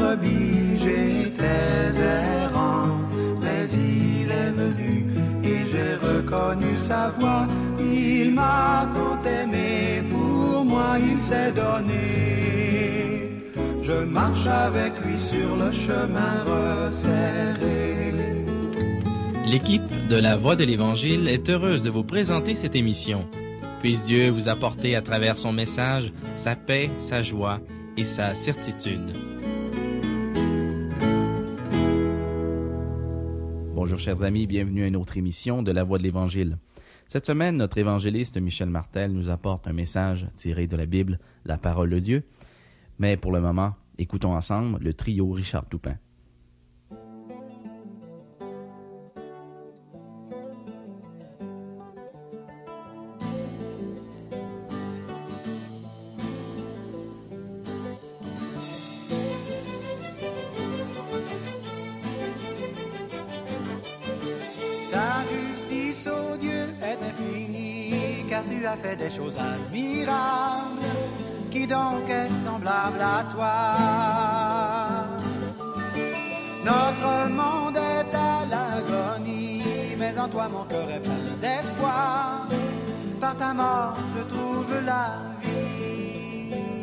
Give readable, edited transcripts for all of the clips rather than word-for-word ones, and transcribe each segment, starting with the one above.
brebis, j'étais errant, mais il est venu et j'ai reconnu sa voix. Il m'a tant aimé, pour moi il s'est donné. Je marche avec lui sur le chemin resserré. L'équipe de La Voix de l'Évangile est heureuse de vous présenter cette émission. Puisse Dieu vous apporter à travers son message sa paix, sa joie et sa certitude. Bonjour chers amis, bienvenue à une autre émission de La Voix de l'Évangile. Cette semaine, notre évangéliste Michel Martel nous apporte un message tiré de la Bible, la parole de Dieu. Mais pour le moment, écoutons ensemble le trio Richard Toupin. Ta justice, ô Dieu, est infinie, car tu as fait des choses admirables. Qui donc est semblable à toi? Notre monde est à l'agonie, mais en toi mon cœur est plein d'espoir. Par ta mort je trouve la vie.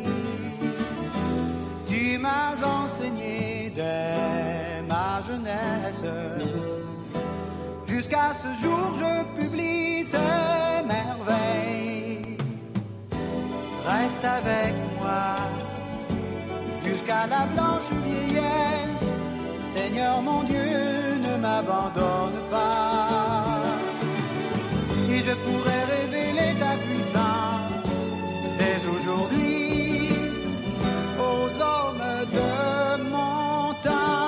Tu m'as enseigné dès ma jeunesse. Jusqu'à ce jour je publie tes merveilles. Reste avec moi jusqu'à la blanche vieillesse. Seigneur mon Dieu, ne m'abandonne pas. Et je pourrais révéler ta puissance dès aujourd'hui aux hommes de mon temps.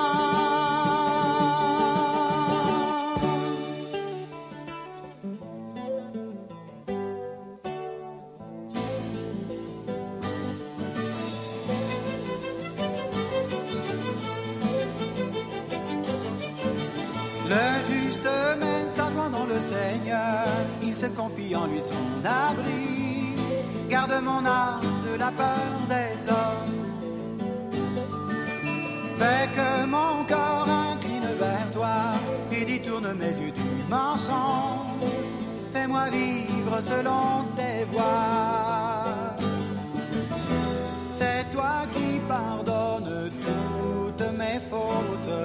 Le juste met sa joie dans le Seigneur, il se confie en lui son abri. Garde mon âme de la peur des hommes. Fais que mon corps incline vers toi et détourne mes yeux du mensonge. Fais-moi vivre selon tes voies. C'est toi qui pardonnes toutes mes fautes,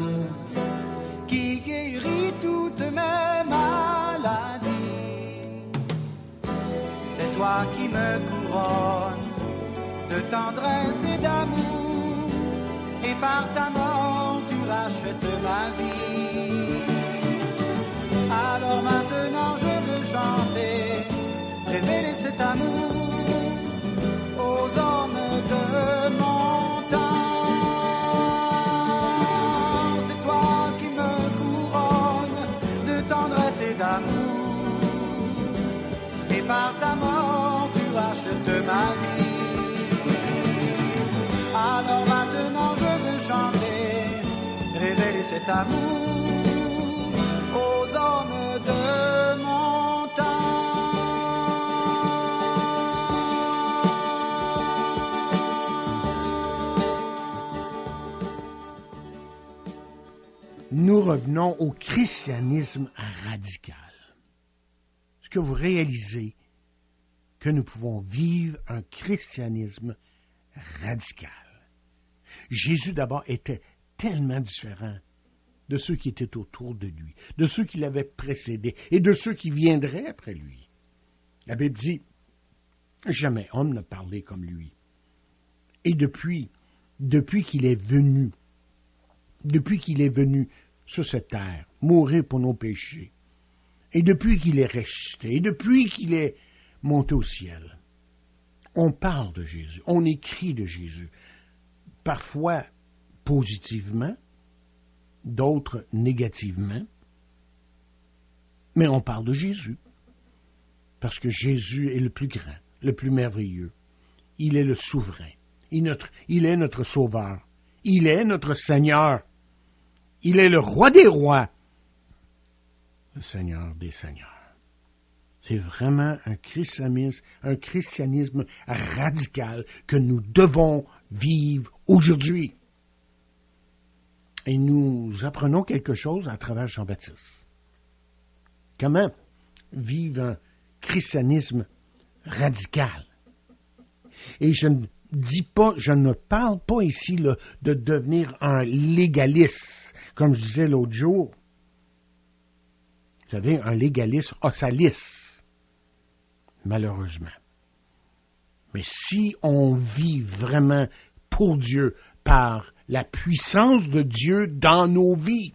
qui guérit toutes mes maladies. C'est toi qui me couronne de tendresse et d'amour, et par ta mort tu rachètes ma vie. Alors maintenant je veux chanter, révéler cet amour aux hommes de mon temps. C'est toi qui me couronne de tendresse et d'amour, et par ta mort tu rachètes ma vie. Alors maintenant je veux chanter, révéler cet amour aux hommes de mon temps. Nous revenons au christianisme radical. Est-ce que vous réalisez que nous pouvons vivre un christianisme radical? Jésus d'abord était tellement différent de ceux qui étaient autour de lui, de ceux qui l'avaient précédé et de ceux qui viendraient après lui. La Bible dit, jamais homme n'a parlé comme lui. Et depuis qu'il est venu sur cette terre, mourir pour nos péchés, et depuis qu'il est ressuscité, et depuis qu'il est monté au ciel, on parle de Jésus, on écrit de Jésus, parfois positivement, d'autres négativement, mais on parle de Jésus, parce que Jésus est le plus grand, le plus merveilleux. Il est le souverain, il est notre sauveur, il est notre Seigneur, il est le roi des rois, le Seigneur des seigneurs. C'est vraiment un christianisme radical que nous devons vivre aujourd'hui. Et nous apprenons quelque chose à travers Jean-Baptiste. Comment vivre un christianisme radical. Et je ne parle pas ici là, de devenir un légaliste, comme je disais l'autre jour. Vous savez, un légaliste a sa liste, malheureusement. Mais si on vit vraiment pour Dieu, par la puissance de Dieu dans nos vies,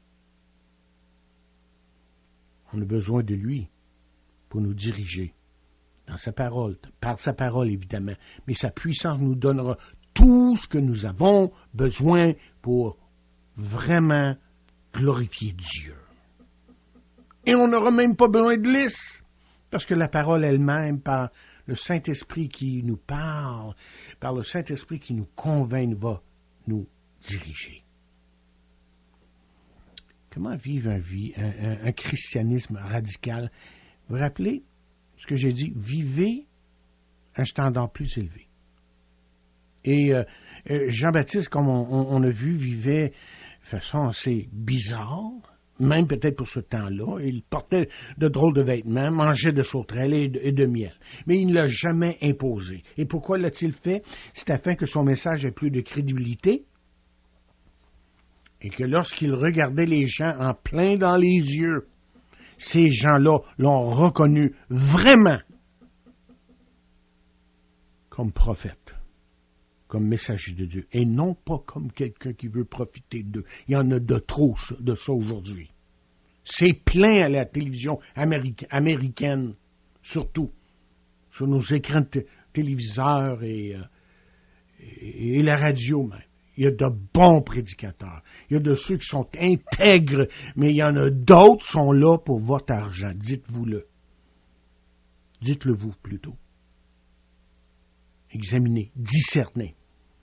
on a besoin de lui pour nous diriger dans sa parole, par sa parole évidemment, mais sa puissance nous donnera tout ce que nous avons besoin pour vraiment glorifier Dieu. Et on n'aura même pas besoin de liste, parce que la parole elle-même, par le Saint-Esprit qui nous parle, par le Saint-Esprit qui nous convainc, va nous diriger. Comment vivre un christianisme radical? Vous vous rappelez ce que j'ai dit? Vivez un standard plus élevé. Et Jean-Baptiste, comme on a vu, vivait de façon assez bizarre, même peut-être pour ce temps-là. Il portait de drôles de vêtements, mangeait de sauterelles et de miel. Mais il ne l'a jamais imposé. Et pourquoi l'a-t-il fait? C'est afin que son message ait plus de crédibilité et que lorsqu'il regardait les gens en plein dans les yeux, ces gens-là l'ont reconnu vraiment comme prophète, comme messager de Dieu, et non pas comme quelqu'un qui veut profiter d'eux. Il y en a de trop de ça aujourd'hui. C'est plein à la télévision américaine, surtout, sur nos écrans de téléviseurs et la radio même. Il y a de bons prédicateurs. Il y a de ceux qui sont intègres, mais il y en a d'autres qui sont là pour votre argent. Dites-vous-le. Dites-le vous plutôt. Examinez, discernez.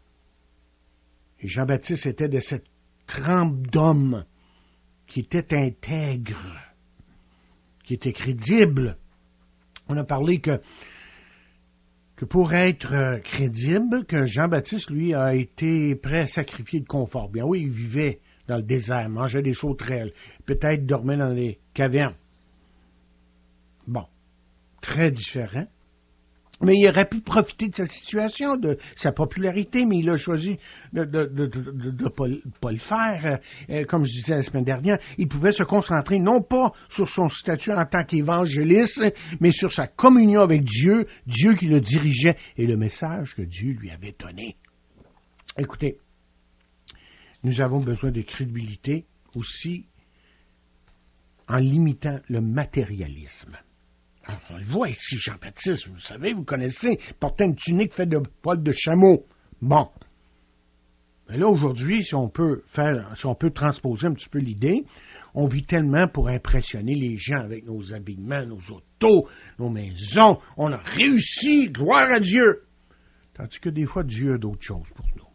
Et Jean-Baptiste était de cette trempe d'hommes qui était intègre, qui était crédible. On a parlé que pour être crédible, que Jean-Baptiste, lui, a été prêt à sacrifier le confort. Bien oui, il vivait dans le désert, mangeait des sauterelles, peut-être dormait dans les cavernes. Bon, très différent. Mais il aurait pu profiter de sa situation, de sa popularité, mais il a choisi de pas le faire. Comme je disais la semaine dernière, il pouvait se concentrer non pas sur son statut en tant qu'évangéliste, mais sur sa communion avec Dieu, Dieu qui le dirigeait et le message que Dieu lui avait donné. Écoutez, nous avons besoin de crédibilité aussi en limitant le matérialisme. Alors, on le voit ici, Jean-Baptiste, vous savez, vous connaissez, portait une tunique faite de poils de chameau. Bon. Mais là, aujourd'hui, si on peut transposer un petit peu l'idée, on vit tellement pour impressionner les gens avec nos habillements, nos autos, nos maisons. On a réussi, gloire à Dieu. Tandis que des fois, Dieu a d'autres choses pour nous.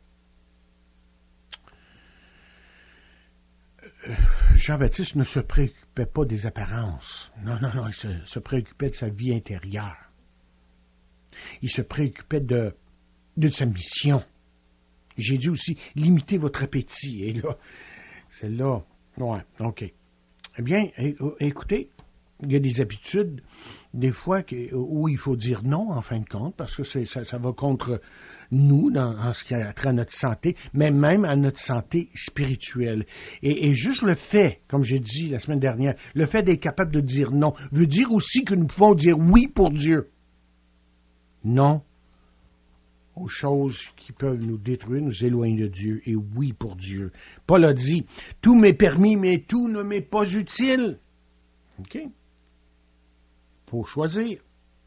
Jean-Baptiste ne se préoccupait pas des apparences. Non, il se préoccupait de sa vie intérieure. Il se préoccupait de sa mission. J'ai dit aussi, limitez votre appétit. Et là, celle-là, ouais, OK. Eh bien, écoutez, il y a des habitudes, des fois, où il faut dire non, en fin de compte, parce que ça va contre nous, en ce qui a trait à notre santé, mais même à notre santé spirituelle. Et juste le fait, comme j'ai dit la semaine dernière, le fait d'être capable de dire non, veut dire aussi que nous pouvons dire oui pour Dieu. Non aux choses qui peuvent nous détruire, nous éloigner de Dieu, et oui pour Dieu. Paul a dit, tout m'est permis, mais tout ne m'est pas utile. OK? Faut choisir.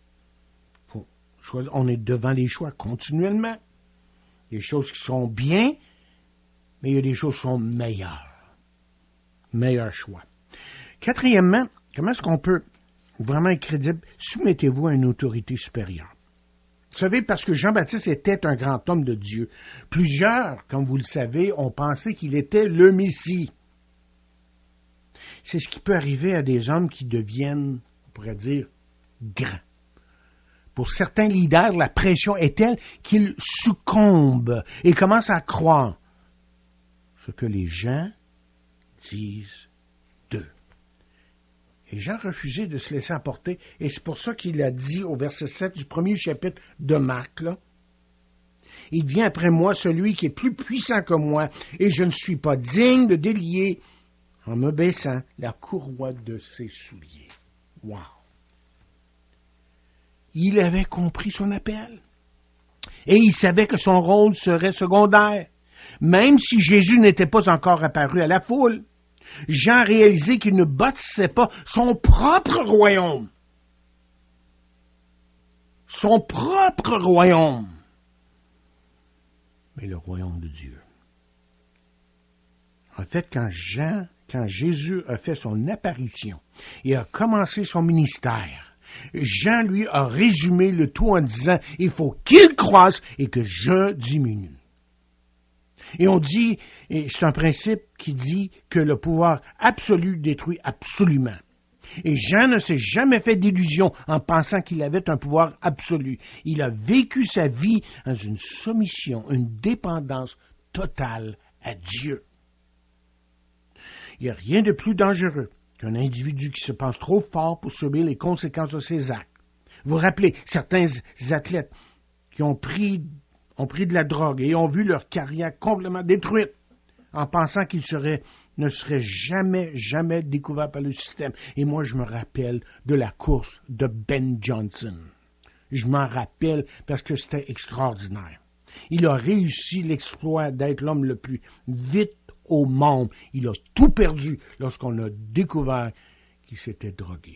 On est devant les choix continuellement. Il y a des choses qui sont bien, mais il y a des choses qui sont meilleures. Meilleur choix. Quatrièmement, comment est-ce qu'on peut vraiment être crédible? Soumettez-vous à une autorité supérieure. Vous savez, parce que Jean-Baptiste était un grand homme de Dieu. Plusieurs, comme vous le savez, ont pensé qu'il était le Messie. C'est ce qui peut arriver à des hommes qui deviennent, on pourrait dire, grands. Pour certains leaders, la pression est telle qu'ils succombent et commencent à croire ce que les gens disent d'eux. Et Jean refusait de se laisser emporter, et c'est pour ça qu'il a dit au verset 7 du premier chapitre de Marc, là, « Il vient après moi celui qui est plus puissant que moi, et je ne suis pas digne de délier, en me baissant, la courroie de ses souliers. » Wow! Il avait compris son appel. Et il savait que son rôle serait secondaire. Même si Jésus n'était pas encore apparu à la foule, Jean réalisait qu'il ne bâtissait pas son propre royaume. Son propre royaume. Mais le royaume de Dieu. En fait, quand Jésus a fait son apparition et a commencé son ministère, Jean, lui, a résumé le tout en disant « Il faut qu'il croisse et que je diminue ». Et on dit, et c'est un principe qui dit que le pouvoir absolu détruit absolument. Et Jean ne s'est jamais fait d'illusion en pensant qu'il avait un pouvoir absolu. Il a vécu sa vie dans une soumission, une dépendance totale à Dieu. Il n'y a rien de plus dangereux qu'un individu qui se pense trop fort pour subir les conséquences de ses actes. Vous vous rappelez, certains athlètes qui ont pris de la drogue et ont vu leur carrière complètement détruite en pensant qu'ils ne seraient jamais découverts par le système. Et moi, je me rappelle de la course de Ben Johnson. Je m'en rappelle parce que c'était extraordinaire. Il a réussi l'exploit d'être l'homme le plus vite au monde. Il a tout perdu lorsqu'on a découvert qu'il s'était drogué.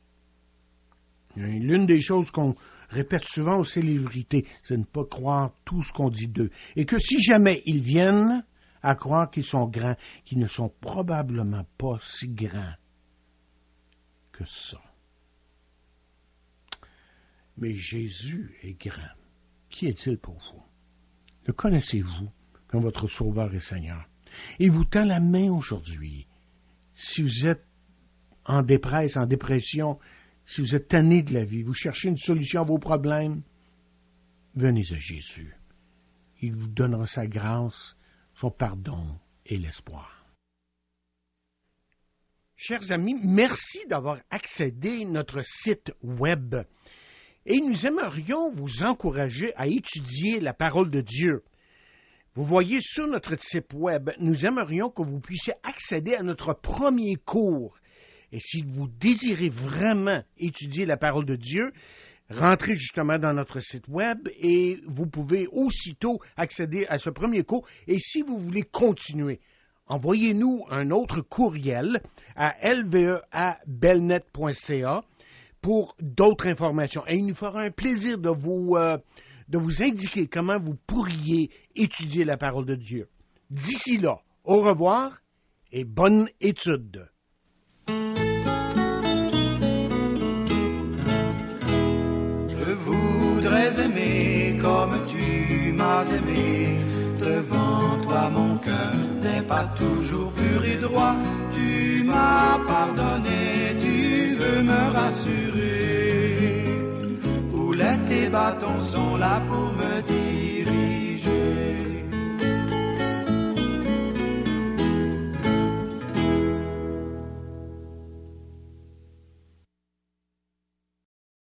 L'une des choses qu'on répète souvent aux célébrités, c'est de ne pas croire tout ce qu'on dit d'eux. Et que si jamais ils viennent à croire qu'ils sont grands, qu'ils ne sont probablement pas si grands que ça. Mais Jésus est grand. Qui est-il pour vous? Le connaissez-vous comme votre Sauveur et Seigneur? Il vous tend la main aujourd'hui. Si vous êtes en dépresse, en dépression, si vous êtes tanné de la vie, vous cherchez une solution à vos problèmes, venez à Jésus. Il vous donnera sa grâce, son pardon et l'espoir. Chers amis, merci d'avoir accédé à notre site web. Et nous aimerions vous encourager à étudier la parole de Dieu. Vous voyez sur notre site web, nous aimerions que vous puissiez accéder à notre premier cours. Et si vous désirez vraiment étudier la parole de Dieu, rentrez justement dans notre site web et vous pouvez aussitôt accéder à ce premier cours. Et si vous voulez continuer, envoyez-nous un autre courriel à lve@belnet.ca pour d'autres informations. Et il nous fera un plaisir de vous indiquer comment vous pourriez étudier la parole de Dieu. D'ici là, au revoir et bonne étude. Je voudrais aimer comme tu m'as aimé. Devant toi mon cœur n'est pas toujours pur et droit. Tu m'as pardonné, tu veux me rassurer. Tes bâtons sont là pour me diriger.